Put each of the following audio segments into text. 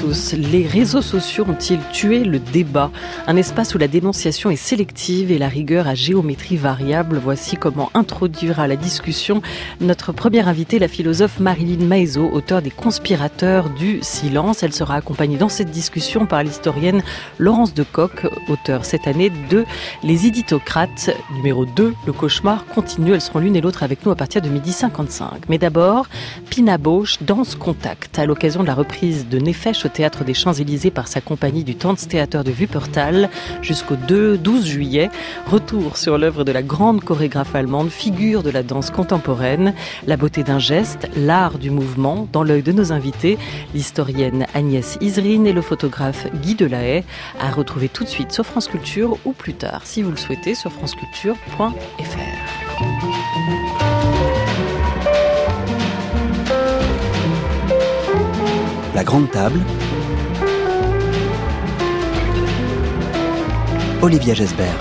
tous. Les réseaux sociaux ont-ils tué le débat ? Un espace où la dénonciation est sélective et la rigueur à géométrie variable. Voici comment introduire à la discussion notre première invitée, la philosophe Marilyn Maezot, auteure des Conspirateurs du silence. Elle sera accompagnée dans cette discussion par l'historienne Laurence Decoq, auteure cette année de Les Idiotocrates, numéro 2, Le cauchemar continue. Elles seront l'une et l'autre avec nous à partir de 12h55. Mais d'abord, Pina Bausch, Danse Contact. À l'occasion de la reprise de Nefesh au Théâtre des Champs-Élysées par sa compagnie du Tanztheater de Wuppertal jusqu'au 12 juillet. Retour sur l'œuvre de la grande chorégraphe allemande, figure de la danse contemporaine. La beauté d'un geste, l'art du mouvement, dans l'œil de nos invités, l'historienne Agnès Izrine et le photographe Guy Delahaye, à retrouver tout de suite sur France Culture ou plus tard, si vous le souhaitez, sur franceculture.fr. La grande table. Olivia Gesbert.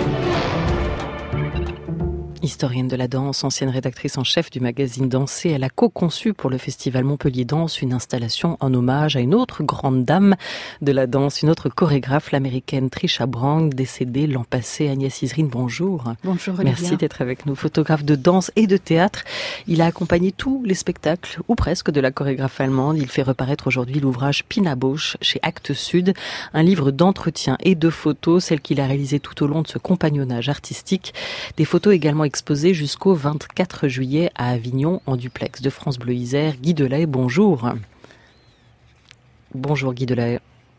Historienne de la danse, ancienne rédactrice en chef du magazine Danser, elle a co-conçu pour le festival Montpellier Danse une installation en hommage à une autre grande dame de la danse, une autre chorégraphe, l'américaine Trisha Brown, décédée l'an passé. Agnès Izrine, bonjour. Bonjour Olivia. Merci d'être avec nous. Photographe de danse et de théâtre, il a accompagné tous les spectacles, ou presque, de la chorégraphe allemande. Il fait reparaître aujourd'hui l'ouvrage Pina Bausch chez Actes Sud, un livre d'entretien et de photos, celle qu'il a réalisée tout au long de ce compagnonnage artistique. Des photos également exposé jusqu'au 24 juillet à Avignon, en duplex de France Bleu Isère. Guy Delahaye, bonjour. Bonjour Guy Delahaye.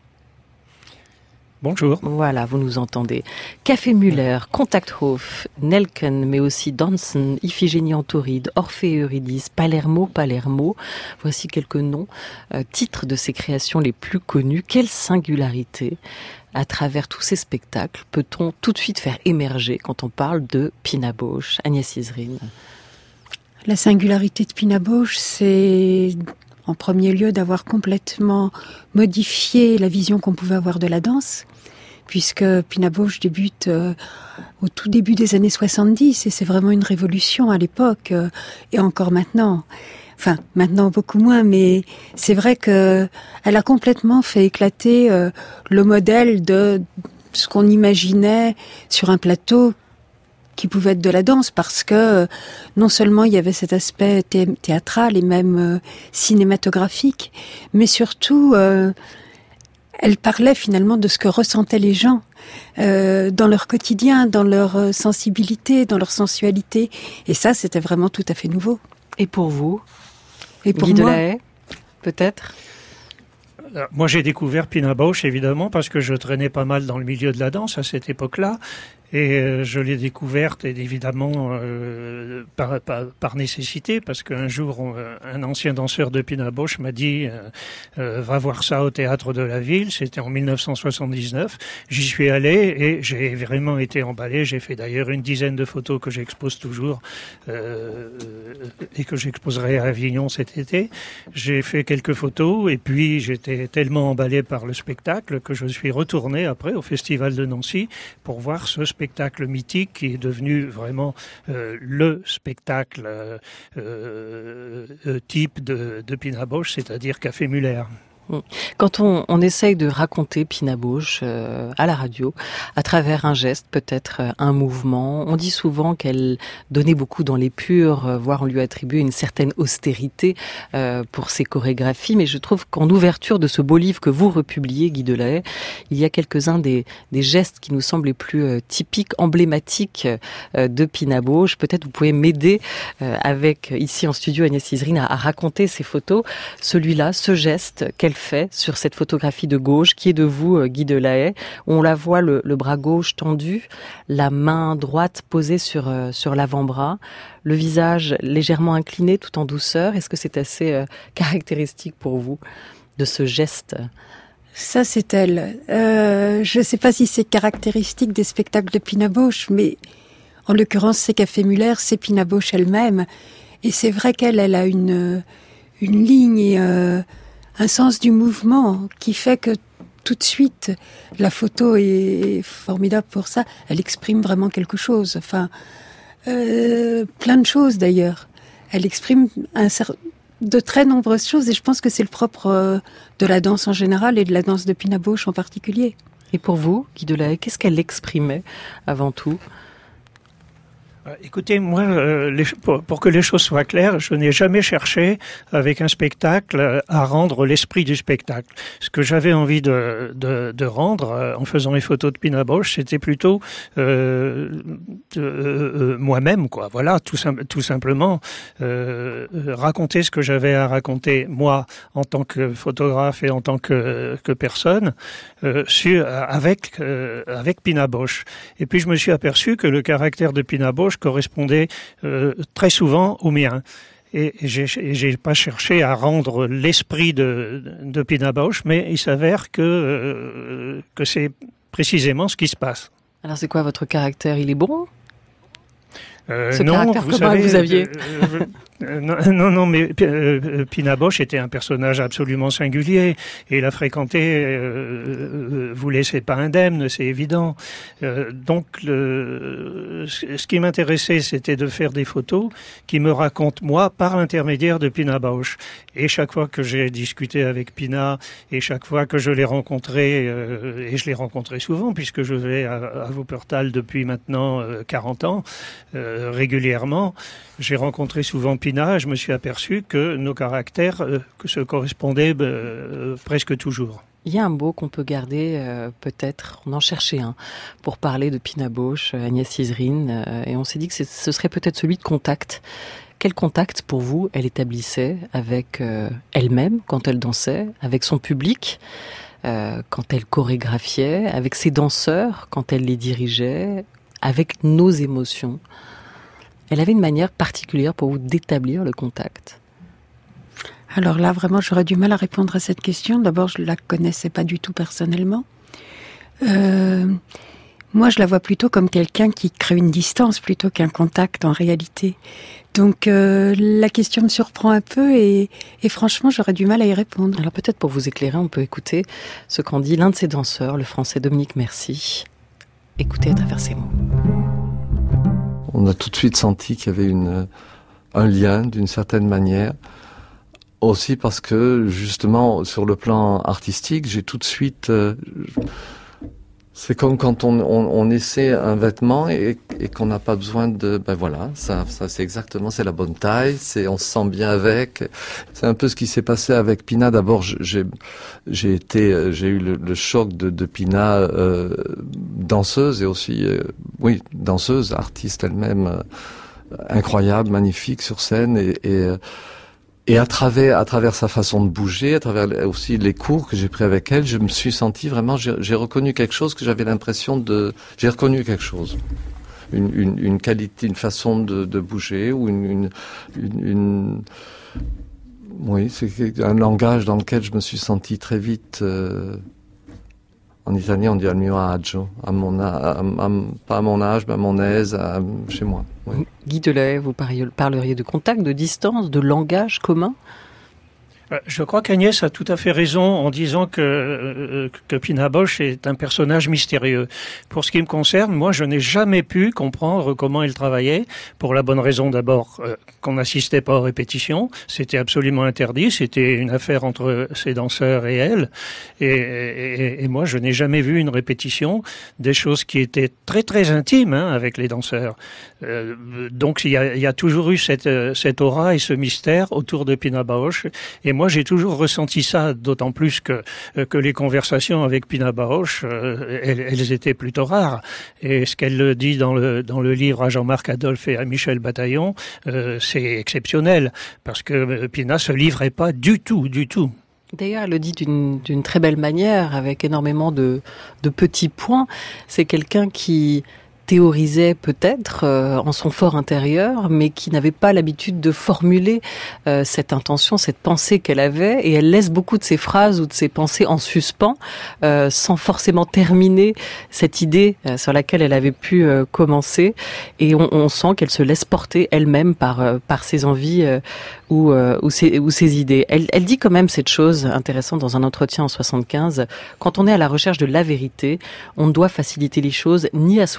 Bonjour. Voilà, vous nous entendez. Café Müller, Kontakthof, Nelken, mais aussi Dansen, Iphigénie en Tauride, Orphée et Eurydice, Palermo. Voici quelques noms, titres de ces créations les plus connues. Quelle singularité à travers tous ces spectacles peut-on tout de suite faire émerger quand on parle de Pina Bausch? Agnès Izrine. La singularité de Pina Bausch, c'est en premier lieu d'avoir complètement modifié la vision qu'on pouvait avoir de la danse, puisque Pina Bausch débute au tout début des années 70, et c'est vraiment une révolution à l'époque, et encore maintenant. Enfin, maintenant beaucoup moins, mais c'est vrai que elle a complètement fait éclater le modèle de ce qu'on imaginait sur un plateau qui pouvait être de la danse, parce que non seulement il y avait cet aspect théâtral et même cinématographique, mais surtout elle parlait finalement de ce que ressentaient les gens dans leur quotidien, dans leur sensibilité, dans leur sensualité, et ça c'était vraiment tout à fait nouveau. Et pour vous? Et pour Guy moi, Delahaye, peut-être? Moi, j'ai découvert Pina Bausch, évidemment, parce que je traînais pas mal dans le milieu de la danse à cette époque-là. Et je l'ai découverte, évidemment, par nécessité, parce qu'un jour, un ancien danseur de Pina Bausch m'a dit va voir ça au Théâtre de la Ville. C'était en 1979. J'y suis allé et j'ai vraiment été emballé. J'ai fait d'ailleurs une dizaine de photos que j'expose toujours et que j'exposerai à Avignon cet été. J'ai fait quelques photos et puis j'étais tellement emballé par le spectacle que je suis retourné après au Festival de Nancy pour voir ce spectacle mythique qui est devenu vraiment le spectacle type de Pina Bausch, c'est-à-dire Café Müller. Quand on essaye de raconter Pina Bausch à la radio, à travers un geste, peut-être un mouvement, on dit souvent qu'elle donnait beaucoup dans l'épure, voire on lui attribuait une certaine austérité pour ses chorégraphies, mais je trouve qu'en ouverture de ce beau livre que vous republiez, Guy Delahaye, il y a quelques-uns des gestes qui nous semblent les plus typiques, emblématiques de Pina Bausch. Peut-être vous pouvez m'aider avec, ici en studio, Agnès Izrine, à raconter ces photos. Celui-là, ce geste, qu'elle fait sur cette photographie de gauche, qui est de vous, Guy Delahaye, où on la voit le bras gauche tendu, la main droite posée sur l'avant-bras, le visage légèrement incliné tout en douceur. Est-ce que c'est assez caractéristique pour vous de ce geste? Ça, c'est elle. Je ne sais pas si c'est caractéristique des spectacles de Pina Bausch, mais en l'occurrence, c'est Café Müller, c'est Pina Bausch elle-même. Et c'est vrai qu'elle a une ligne et un sens du mouvement qui fait que tout de suite, la photo est formidable pour ça. Elle exprime vraiment quelque chose. Enfin, plein de choses d'ailleurs. Elle exprime de très nombreuses choses et je pense que c'est le propre de la danse en général et de la danse de Pina Bausch en particulier. Et pour vous, Guy Delahaye, qu'est-ce qu'elle exprimait avant tout ? Écoutez, moi, pour que les choses soient claires, je n'ai jamais cherché, avec un spectacle, à rendre l'esprit du spectacle. Ce que j'avais envie de rendre, en faisant les photos de Pina Bausch, c'était plutôt moi-même, quoi. Voilà, tout simplement, raconter ce que j'avais à raconter, moi, en tant que photographe et en tant que personne, avec Pina Bausch. Et puis, je me suis aperçu que le caractère de Pina Bausch correspondait très souvent au mien. Et j'ai pas cherché à rendre l'esprit de Pina Bausch, mais il s'avère que c'est précisément ce qui se passe. Alors c'est quoi votre caractère ? Il est bon ? Non, caractère commun que vous aviez. Non, mais Pina Bausch était un personnage absolument singulier et la fréquenter vous laissait pas indemne, c'est évident. Donc, ce qui m'intéressait, c'était de faire des photos qui me racontent moi par l'intermédiaire de Pina Bausch. Et chaque fois que j'ai discuté avec Pina et chaque fois que je l'ai rencontré, et je l'ai rencontré souvent puisque je vais à Wuppertal depuis maintenant 40 ans, régulièrement, j'ai rencontré souvent Pina et je me suis aperçu que nos caractères se correspondaient presque toujours. Il y a un mot qu'on peut garder, peut-être, on en cherchait un, pour parler de Pina Bausch, Agnès Sizerine, et on s'est dit que ce serait peut-être celui de contact. Quel contact, pour vous, elle établissait avec elle-même, quand elle dansait, avec son public, quand elle chorégraphiait, avec ses danseurs, quand elle les dirigeait, avec nos émotions ? Elle avait une manière particulière pour vous d'établir le contact. Alors là, vraiment, j'aurais du mal à répondre à cette question. D'abord, je ne la connaissais pas du tout personnellement. Moi, je la vois plutôt comme quelqu'un qui crée une distance plutôt qu'un contact en réalité. Donc, la question me surprend un peu et franchement, j'aurais du mal à y répondre. Alors peut-être pour vous éclairer, on peut écouter ce qu'en dit l'un de ses danseurs, le français Dominique Merci. Écoutez à travers ces mots. On a tout de suite senti qu'il y avait un lien d'une certaine manière. Aussi parce que, justement, sur le plan artistique, j'ai tout de suite... c'est comme quand on essaie un vêtement et qu'on n'a pas besoin de... Ben voilà, ça c'est exactement, c'est la bonne taille, on se sent bien avec. C'est un peu ce qui s'est passé avec Pina. D'abord, j'ai eu le choc de Pina, danseuse et aussi, danseuse, artiste elle-même, incroyable, magnifique sur scène et à travers sa façon de bouger, à travers aussi les cours que j'ai pris avec elle, je me suis senti vraiment, j'ai reconnu quelque chose que j'avais l'impression j'ai reconnu quelque chose. Une qualité, une façon de bouger ou oui, c'est un langage dans lequel je me suis senti très vite, en italien on dit al mio agio, pas à mon âge, mais à mon aise, chez moi. Oui. Guy Delahaye, vous parleriez de contact, de distance, de langage commun ? Je crois qu'Agnès a tout à fait raison en disant que Pina Bausch est un personnage mystérieux. Pour ce qui me concerne, moi, je n'ai jamais pu comprendre comment elle travaillait, pour la bonne raison d'abord qu'on n'assistait pas aux répétitions. C'était absolument interdit, c'était une affaire entre ses danseurs et elle. Et moi, je n'ai jamais vu une répétition des choses qui étaient très très intimes avec les danseurs. Donc il y a toujours eu cette aura et ce mystère autour de Pina Bausch. Et moi, j'ai toujours ressenti ça, d'autant plus que les conversations avec Pina Bausch, elles étaient plutôt rares. Et ce qu'elle dit dans le livre à Jean-Marc Adolphe et à Michel Bataillon, c'est exceptionnel, parce que Pina se livrait pas du tout. D'ailleurs, elle le dit d'une très belle manière, avec énormément de petits points. C'est quelqu'un qui théorisait peut-être en son fort intérieur, mais qui n'avait pas l'habitude de formuler cette intention, cette pensée qu'elle avait, et elle laisse beaucoup de ses phrases ou de ses pensées en suspens, sans forcément terminer cette idée sur laquelle elle avait pu commencer, et on sent qu'elle se laisse porter elle-même par ses envies ou ses idées. Elle dit quand même cette chose intéressante dans un entretien en 75, quand on est à la recherche de la vérité, on ne doit faciliter les choses ni à soi-même,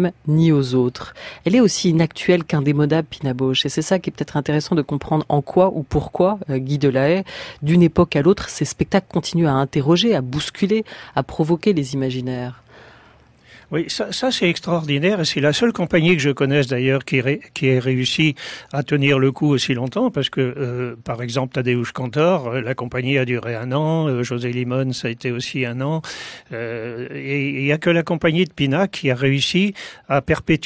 elle-même ni aux autres. Elle est aussi inactuelle qu'indémodable, Pina Bausch. Et c'est ça qui est peut-être intéressant de comprendre en quoi ou pourquoi Guy Delahaye, d'une époque à l'autre, ces spectacles continuent à interroger, à bousculer, à provoquer les imaginaires. Oui, ça c'est extraordinaire et c'est la seule compagnie que je connaisse d'ailleurs qui ait réussi à tenir le coup aussi longtemps parce que, par exemple, Tadeusz Kantor, la compagnie a duré 1 an, José Limón, ça a été aussi 1 an, et il n'y a que la compagnie de Pina qui a réussi à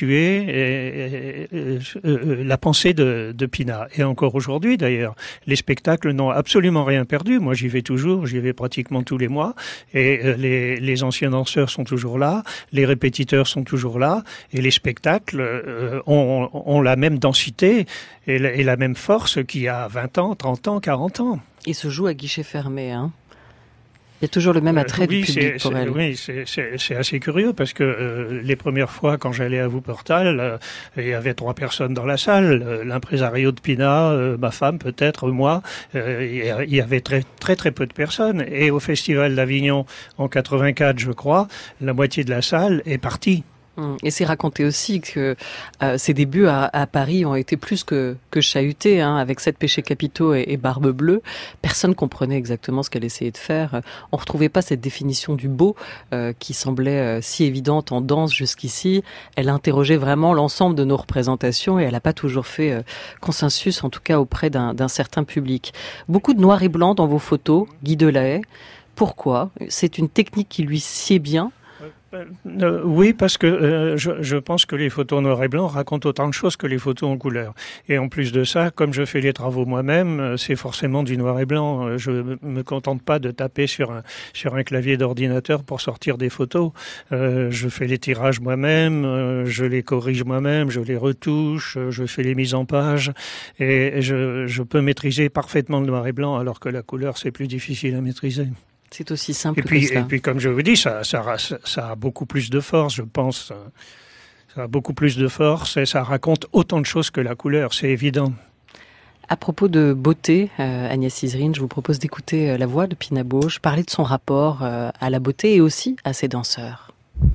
perpétuer la pensée de Pina. Et encore aujourd'hui d'ailleurs, les spectacles n'ont absolument rien perdu. Moi j'y vais toujours, j'y vais pratiquement tous les mois et les anciens danseurs sont toujours là, les répétiteurs sont toujours là et les spectacles ont la même densité et la même force qu'il y a 20 ans, 30 ans, 40 ans. Et se joue à guichet fermé, hein. Il y a toujours le même attrait du public pour elle. Oui, c'est assez curieux parce que les premières fois quand j'allais à Wuppertal, il y avait 3 personnes dans la salle, l'impresario de Pina, ma femme peut-être, moi, il y avait très peu de personnes. Et au Festival d'Avignon en 84, je crois, la moitié de la salle est partie. Et c'est raconté aussi que ses débuts à Paris ont été plus que chahutés, hein, avec 7 péchés capitaux et Barbe Bleue. Personne comprenait exactement ce qu'elle essayait de faire. On retrouvait pas cette définition du beau qui semblait si évidente en danse jusqu'ici. Elle interrogeait vraiment l'ensemble de nos représentations et elle n'a pas toujours fait consensus, en tout cas auprès d'un certain public. Beaucoup de noir et blanc dans vos photos, Guy Delahaye. Pourquoi ? C'est une technique qui lui sied bien ? Oui, parce que je pense que les photos noir et blanc racontent autant de choses que les photos en couleur. Et en plus de ça, comme je fais les travaux moi-même, c'est forcément du noir et blanc. Je me contente pas de taper sur un clavier d'ordinateur pour sortir des photos. Je fais les tirages moi-même, je les corrige moi-même, je les retouche, je fais les mises en page et je peux maîtriser parfaitement le noir et blanc alors que la couleur c'est plus difficile à maîtriser. C'est aussi simple que ça. Et puis, comme je vous dis, ça a beaucoup plus de force, je pense. Ça a beaucoup plus de force et ça raconte autant de choses que la couleur, c'est évident. À propos de beauté, Agnès Izrine, je vous propose d'écouter la voix de Pina Bausch, parler de son rapport à la beauté et aussi à ses danseurs.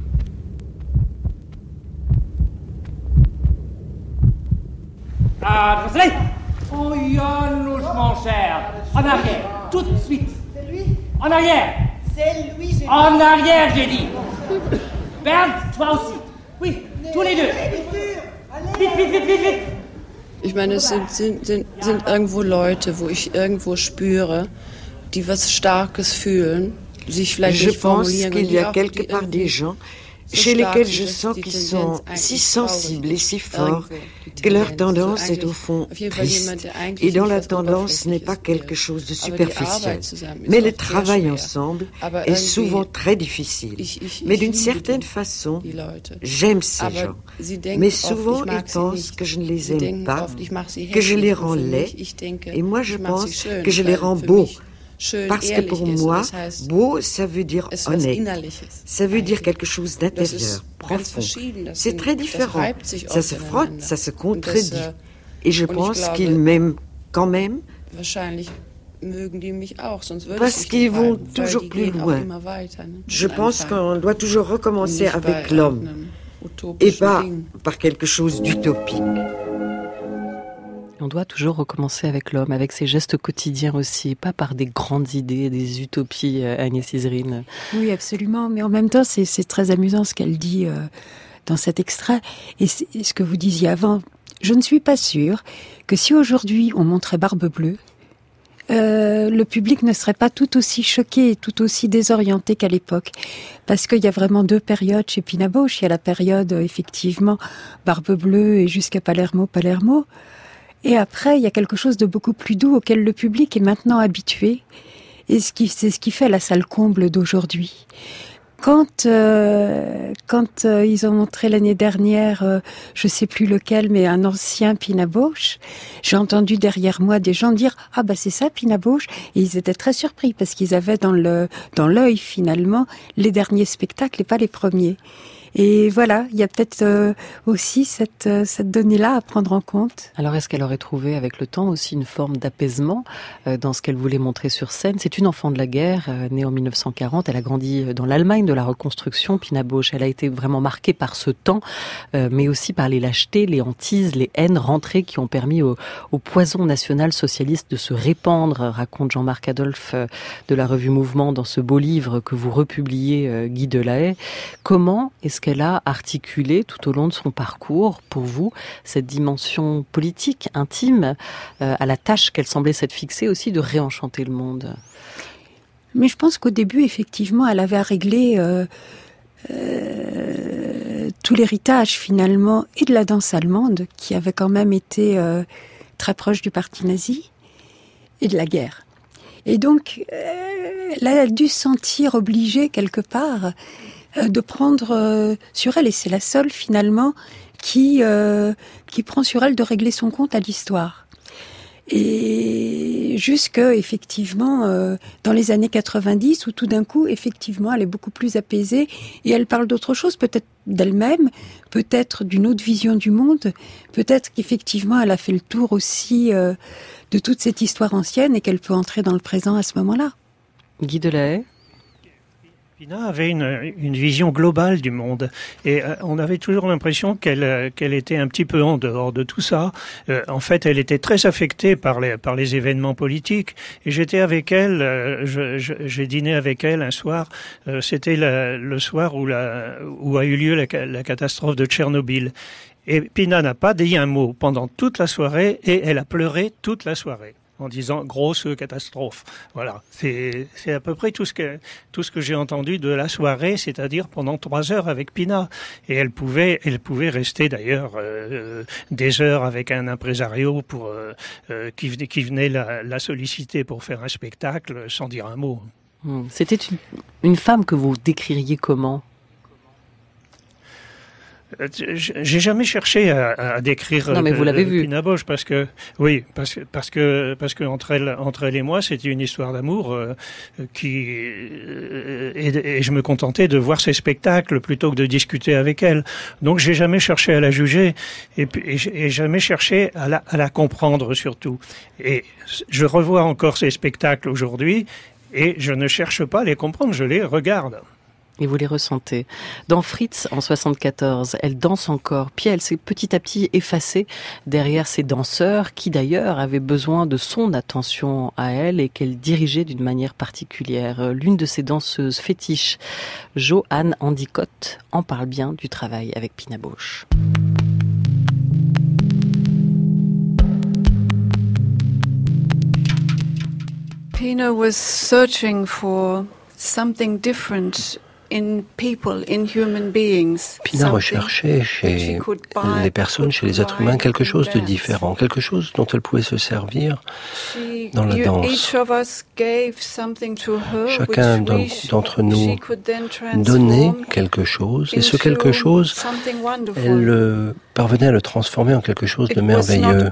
Ah, oh, Janus, mon cher. En arrière, tout de suite. C'est lui. En arrière. C'est lui, j'ai dit. En arrière, j'ai dit. Bernd, toi aussi. Oui, tous les deux. Vite. Ich meine, es sind irgendwo Leute, wo ich irgendwo spüre, die was Starkes fühlen, sich vielleicht nicht formulieren. Je pense qu'il y a quelque part des gens chez lesquels je sens qu'ils sont si sensibles et si forts que leur tendance est au fond triste. Et dont la tendance n'est pas quelque chose de superficiel. Mais le travail ensemble est souvent très difficile. Mais d'une certaine façon, j'aime ces gens. Mais souvent, ils pensent que je ne les aime pas, que je les rends laids. Et moi, je pense que je les rends beaux. Parce que pour moi, beau, ça veut dire honnête. Ça veut dire quelque chose d'intérieur, profond. C'est très différent. Ça se frotte, ça se contredit. Et je pense qu'ils m'aiment quand même. Parce qu'ils vont toujours plus loin. Je pense qu'on doit toujours recommencer avec l'homme. Et pas par quelque chose d'utopique. On doit toujours recommencer avec l'homme, avec ses gestes quotidiens aussi, pas par des grandes idées, des utopies, Agnès Izrine. Oui, absolument, mais en même temps, c'est très amusant ce qu'elle dit dans cet extrait, et ce que vous disiez avant. Je ne suis pas sûre que si aujourd'hui on montrait Barbe Bleue, le public ne serait pas tout aussi choqué et tout aussi désorienté qu'à l'époque. Parce qu'il y a vraiment 2 périodes chez Pina Bausch. Il y a la période, effectivement, Barbe Bleue et jusqu'à Palermo. Et après, il y a quelque chose de beaucoup plus doux auquel le public est maintenant habitué. Et c'est ce qui fait la salle comble d'aujourd'hui. Quand ils ont montré l'année dernière, je sais plus lequel, mais un ancien Pina Bausch, j'ai entendu derrière moi des gens dire « Ah bah c'est ça Pina Bausch ?» Et ils étaient très surpris parce qu'ils avaient dans l'œil finalement les derniers spectacles et pas les premiers. Et voilà, il y a peut-être aussi cette donnée-là à prendre en compte. Alors, est-ce qu'elle aurait trouvé avec le temps aussi une forme d'apaisement dans ce qu'elle voulait montrer sur scène? C'est une enfant de la guerre, née en 1940. Elle a grandi dans l'Allemagne de la Reconstruction, Pina Bausch. Elle a été vraiment marquée par ce temps, mais aussi par les lâchetés, les hantises, les haines rentrées qui ont permis au poison national socialiste de se répandre, raconte Jean-Marc Adolphe de la revue Mouvement dans ce beau livre que vous republiez, Guy Delahaye. Comment est-ce qu'elle a articulé tout au long de son parcours, pour vous, cette dimension politique, intime, à la tâche qu'elle semblait s'être fixée aussi de réenchanter le monde? Mais je pense qu'au début, effectivement, elle avait à régler tout l'héritage, finalement, et de la danse allemande, qui avait quand même été très proche du parti nazi, et de la guerre. Et donc, elle a dû se sentir obligée, quelque part, de prendre sur elle, et c'est la seule finalement qui prend sur elle de régler son compte à l'histoire. Et jusque effectivement dans les années 90 où tout d'un coup effectivement elle est beaucoup plus apaisée et elle parle d'autre chose, peut-être d'elle-même, peut-être d'une autre vision du monde, peut-être qu'effectivement elle a fait le tour aussi de toute cette histoire ancienne et qu'elle peut entrer dans le présent à ce moment-là. Guy Delahaye. Pina avait une vision globale du monde et on avait toujours l'impression qu'elle était un petit peu en dehors de tout ça. En fait, elle était très affectée par les événements politiques et j'étais avec elle. J'ai dîné avec elle un soir. C'était le soir où a eu lieu la catastrophe de Tchernobyl. Et Pina n'a pas dit un mot pendant toute la soirée et elle a pleuré toute la soirée en disant grosse catastrophe. Voilà, c'est à peu près tout ce que j'ai entendu de la soirée, c'est-à-dire pendant 3 heures avec Pina. Et elle pouvait rester d'ailleurs des heures avec un impresario qui venait la solliciter pour faire un spectacle sans dire un mot. C'était une femme que vous décririez comment ? J'ai jamais cherché à décrire Pina Bausch parce que entre elle et moi c'était une histoire d'amour et je me contentais de voir ses spectacles plutôt que de discuter avec elle. Donc j'ai jamais cherché à la juger et jamais cherché à la comprendre surtout. Et je revois encore ses spectacles aujourd'hui et je ne cherche pas à les comprendre, je les regarde. Et vous les ressentez. Dans Fritz, en 74, elle danse encore, puis elle s'est petit à petit effacée derrière ces danseurs qui d'ailleurs avaient besoin de son attention à elle et qu'elle dirigeait d'une manière particulière. L'une de ses danseuses fétiches, Jo-Anne Endicott, en parle bien du travail avec Pina Bausch. Pina was searching for something different Pina recherchait chez les personnes, chez les êtres humains, quelque chose de différent, quelque chose dont elle pouvait se servir dans la danse. Chacun d'entre nous donnait quelque chose, et ce quelque chose, elle parvenait à le transformer en quelque chose de merveilleux.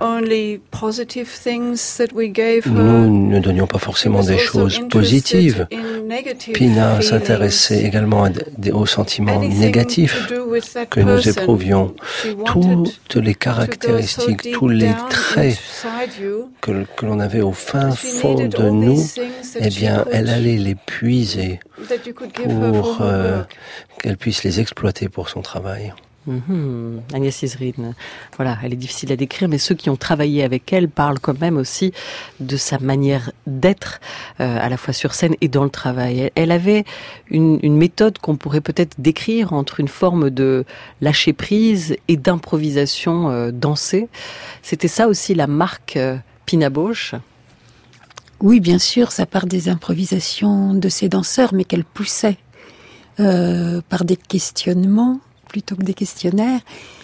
Nous ne donnions pas forcément des choses positives. Pina s'intéressait également aux sentiments négatifs que nous éprouvions. Toutes les caractéristiques, tous les traits que l'on avait au fin fond de nous, eh bien, elle allait les puiser pour qu'elle puisse les exploiter pour son travail. Agnès Izrine, voilà, elle est difficile à décrire, mais ceux qui ont travaillé avec elle parlent quand même aussi de sa manière d'être, à la fois sur scène et dans le travail. Elle avait une méthode qu'on pourrait peut-être décrire entre une forme de lâcher prise et d'improvisation dansée. C'était ça aussi la marque Pina Bausch ? Oui, bien sûr, ça part des improvisations de ces danseurs, mais qu'elle poussait par des questionnements plutôt que des questionnaires,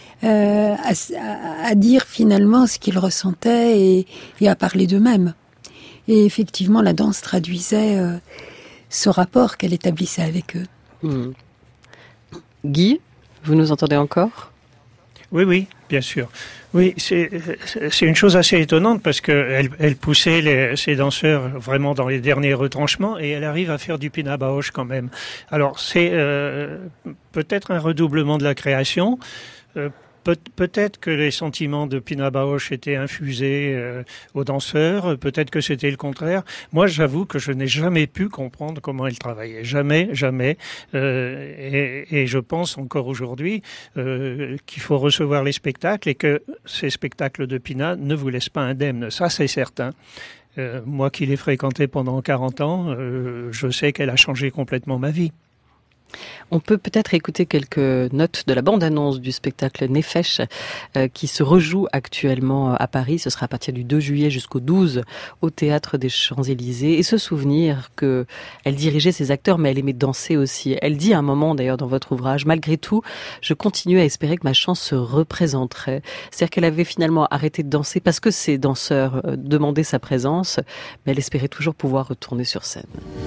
à dire finalement ce qu'ils ressentaient et à parler d'eux-mêmes. Et effectivement, la danse traduisait ce rapport qu'elle établissait avec eux. Guy, vous nous entendez encore ? Oui, bien sûr. Oui, c'est une chose assez étonnante parce que elle poussait ses danseurs vraiment dans les derniers retranchements et elle arrive à faire du Pina Bausch quand même. Alors c'est peut-être un redoublement de la création. Peut-être que les sentiments de Pina Bausch étaient infusés aux danseurs, peut-être que c'était le contraire. Moi, j'avoue que je n'ai jamais pu comprendre comment elle travaillait. Jamais. Et je pense encore aujourd'hui qu'il faut recevoir les spectacles et que ces spectacles de Pina ne vous laissent pas indemne. Ça, c'est certain. Moi qui l'ai fréquentée pendant 40 ans, je sais qu'elle a changé complètement ma vie. On peut peut-être écouter quelques notes de la bande-annonce du spectacle Nefesh qui se rejoue actuellement à Paris. Ce sera à partir du 2 juillet jusqu'au 12 au Théâtre des Champs-Élysées. Et se souvenir que elle dirigeait ses acteurs, mais elle aimait danser aussi. Elle dit à un moment d'ailleurs dans votre ouvrage, malgré tout, je continue à espérer que ma chance se représenterait. C'est-à-dire qu'elle avait finalement arrêté de danser parce que ses danseurs demandaient sa présence, mais elle espérait toujours pouvoir retourner sur scène.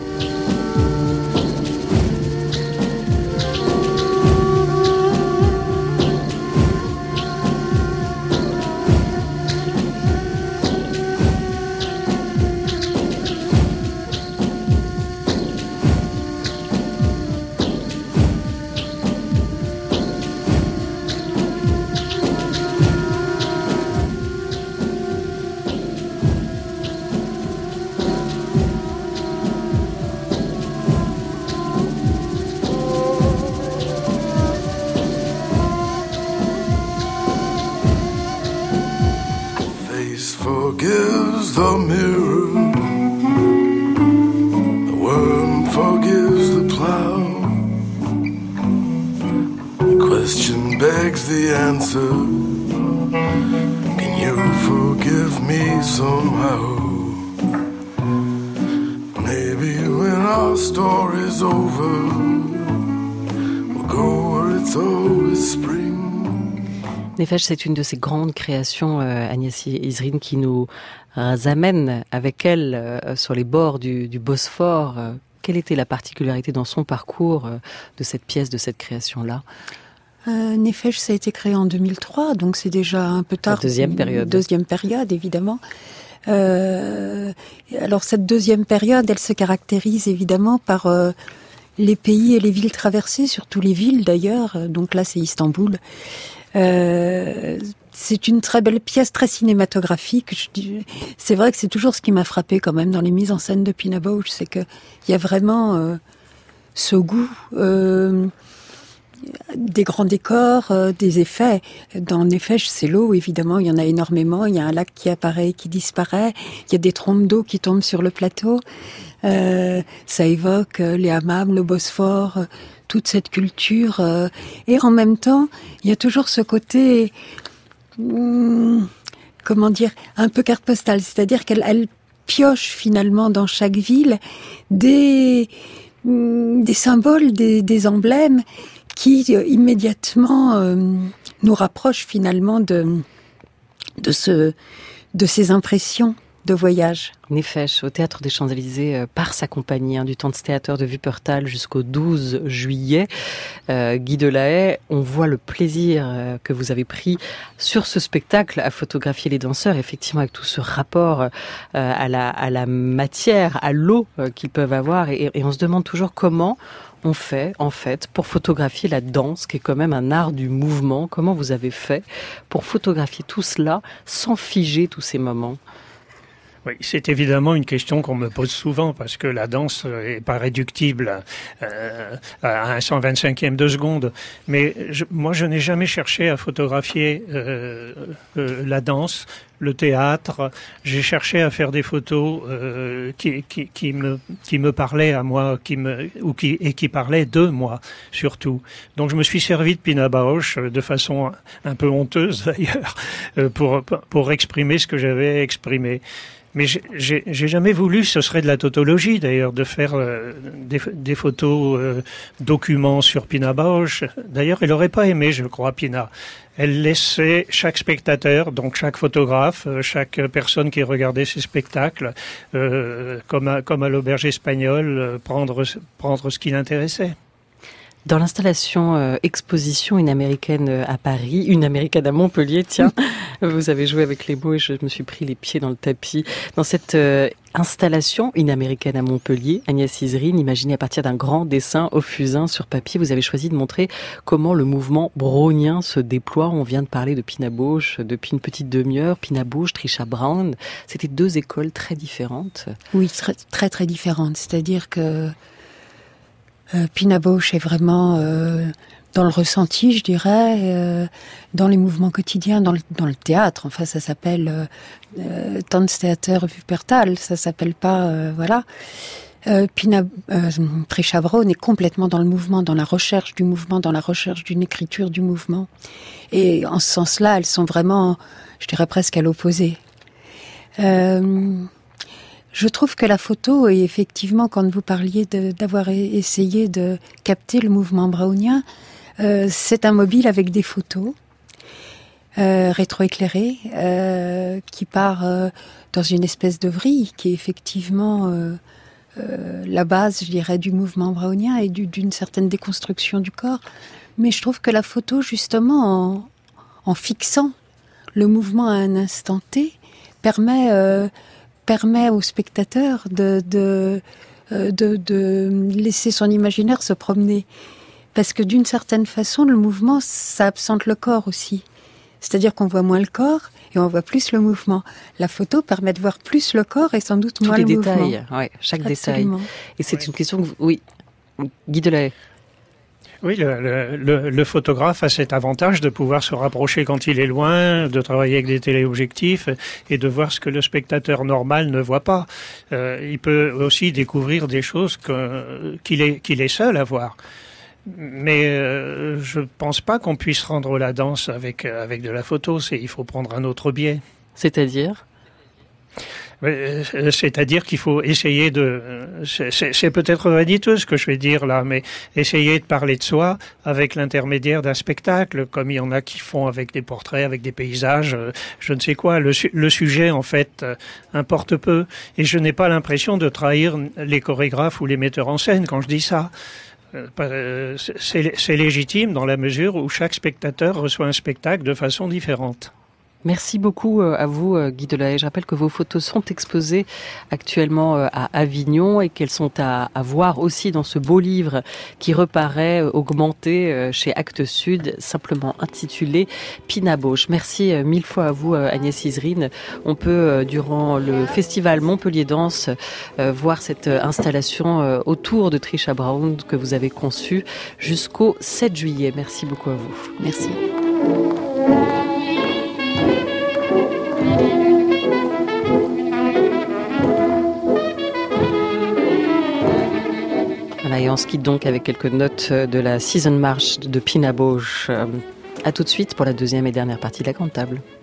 Forgives the mirror, the worm forgives the plow. The question begs the answer, can you forgive me somehow? Maybe when our story's over, we'll go where it's always spring. Nefesh, c'est une de ces grandes créations, Agnès Izrin, qui nous amène avec elle sur les bords du Bosphore. Quelle était la particularité dans son parcours de cette pièce, de cette création-là? Nefesh, ça a été créé en 2003, donc c'est déjà un peu tard. La deuxième période. Deuxième période, évidemment. Alors cette deuxième période, elle se caractérise évidemment par les pays et les villes traversées, surtout les villes d'ailleurs. Donc là, c'est Istanbul. C'est une très belle pièce, très cinématographique. C'est vrai que c'est toujours ce qui m'a frappé quand même dans les mises en scène de Pina Bausch, c'est que il y a vraiment ce goût des grands décors, des effets. Dans Nefesh, c'est l'eau, évidemment, il y en a énormément. Il y a un lac qui apparaît, qui disparaît. Il y a des trompes d'eau qui tombent sur le plateau. Ça évoque les hammams, le Bosphore, toute cette culture. Et en même temps, il y a toujours ce côté, comment dire, un peu carte postale. C'est-à-dire qu'elle pioche finalement dans chaque ville des symboles, des emblèmes qui immédiatement nous rapprochent finalement de ces impressions de voyage. Nefesh, au Théâtre des Champs-Élysées, par sa compagnie, du Tanztheater de Wuppertal jusqu'au 12 juillet. Guy Delahaye, on voit le plaisir que vous avez pris sur ce spectacle à photographier les danseurs, effectivement avec tout ce rapport à la matière, à l'eau qu'ils peuvent avoir. Et on se demande toujours comment on fait, en fait, pour photographier la danse, qui est quand même un art du mouvement. Comment vous avez fait pour photographier tout cela sans figer tous ces moments? Oui, c'est évidemment une question qu'on me pose souvent parce que la danse est pas réductible à un 125e de seconde. Mais moi, je n'ai jamais cherché à photographier la danse, le théâtre. J'ai cherché à faire des photos qui me parlaient à moi, qui parlaient de moi surtout. Donc, je me suis servi de Pina Bausch de façon un peu honteuse d'ailleurs pour exprimer ce que j'avais exprimé. Mais j'ai jamais voulu, ce serait de la tautologie d'ailleurs, de faire des photos documents sur Pina Bausch. D'ailleurs, elle aurait pas aimé, je crois, Pina. Elle laissait chaque spectateur, donc chaque photographe, chaque personne qui regardait ses spectacles, comme à l'auberge espagnole, prendre ce qui l'intéressait. Dans l'installation exposition Une américaine à Paris, Une américaine à Montpellier, tiens, vous avez joué avec les mots et je me suis pris les pieds dans le tapis. Dans cette installation Une américaine à Montpellier, Agnès Izrine, imaginée à partir d'un grand dessin au fusain sur papier, vous avez choisi de montrer comment le mouvement brownien se déploie. On vient de parler de Pina Bausch depuis une petite demi-heure. Pina Bausch, Trisha Brown, c'était deux écoles très différentes. Oui, très très, très différentes. C'est-à-dire que Pina Bausch est vraiment dans le ressenti, je dirais, dans les mouvements quotidiens, dans le théâtre. Enfin, ça s'appelle Tanztheater Wuppertal, ça s'appelle pas, voilà. Trisha Brown est complètement dans le mouvement, dans la recherche du mouvement, dans la recherche d'une écriture du mouvement. Et en ce sens-là, elles sont vraiment, je dirais presque à l'opposé. Je trouve que la photo, et effectivement, quand vous parliez d'avoir essayé de capter le mouvement brownien, c'est un mobile avec des photos rétroéclairées qui part dans une espèce de vrille qui est effectivement la base, je dirais, du mouvement brownien et d'une certaine déconstruction du corps. Mais je trouve que la photo, justement, en fixant le mouvement à un instant T, permet au spectateur de laisser son imaginaire se promener. Parce que d'une certaine façon, le mouvement, ça absente le corps aussi. C'est-à-dire qu'on voit moins le corps et on voit plus le mouvement. La photo permet de voir plus le corps et sans doute moins le mouvement. Tous les détails, ouais, chaque Absolument. détail. Et c'est une question que oui, Guy Delahaye. Oui, le photographe a cet avantage de pouvoir se rapprocher quand il est loin, de travailler avec des téléobjectifs et de voir ce que le spectateur normal ne voit pas. Il peut aussi découvrir des choses qu'il est seul à voir. Mais je pense pas qu'on puisse rendre la danse avec de la photo. Il faut prendre un autre biais. C'est-à-dire qu'il faut essayer c'est peut-être vaniteux ce que je vais dire là, mais essayer de parler de soi avec l'intermédiaire d'un spectacle, comme il y en a qui font avec des portraits, avec des paysages, je ne sais quoi. Le sujet, en fait, importe peu. Et je n'ai pas l'impression de trahir les chorégraphes ou les metteurs en scène quand je dis ça. C'est légitime dans la mesure où chaque spectateur reçoit un spectacle de façon différente. Merci beaucoup à vous, Guy Delahaye. Je rappelle que vos photos sont exposées actuellement à Avignon et qu'elles sont à voir aussi dans ce beau livre qui reparaît, augmenté chez Actes Sud, simplement intitulé Pina Bausch. Merci mille fois à vous, Agnès Izrine. On peut, durant le festival Montpellier Danse, voir cette installation autour de Trisha Brown que vous avez conçue jusqu'au 7 juillet. Merci beaucoup à vous. Merci. Et on se quitte donc avec quelques notes de la Season March de Pina Bausch. À tout de suite pour la deuxième et dernière partie de la Grande Table.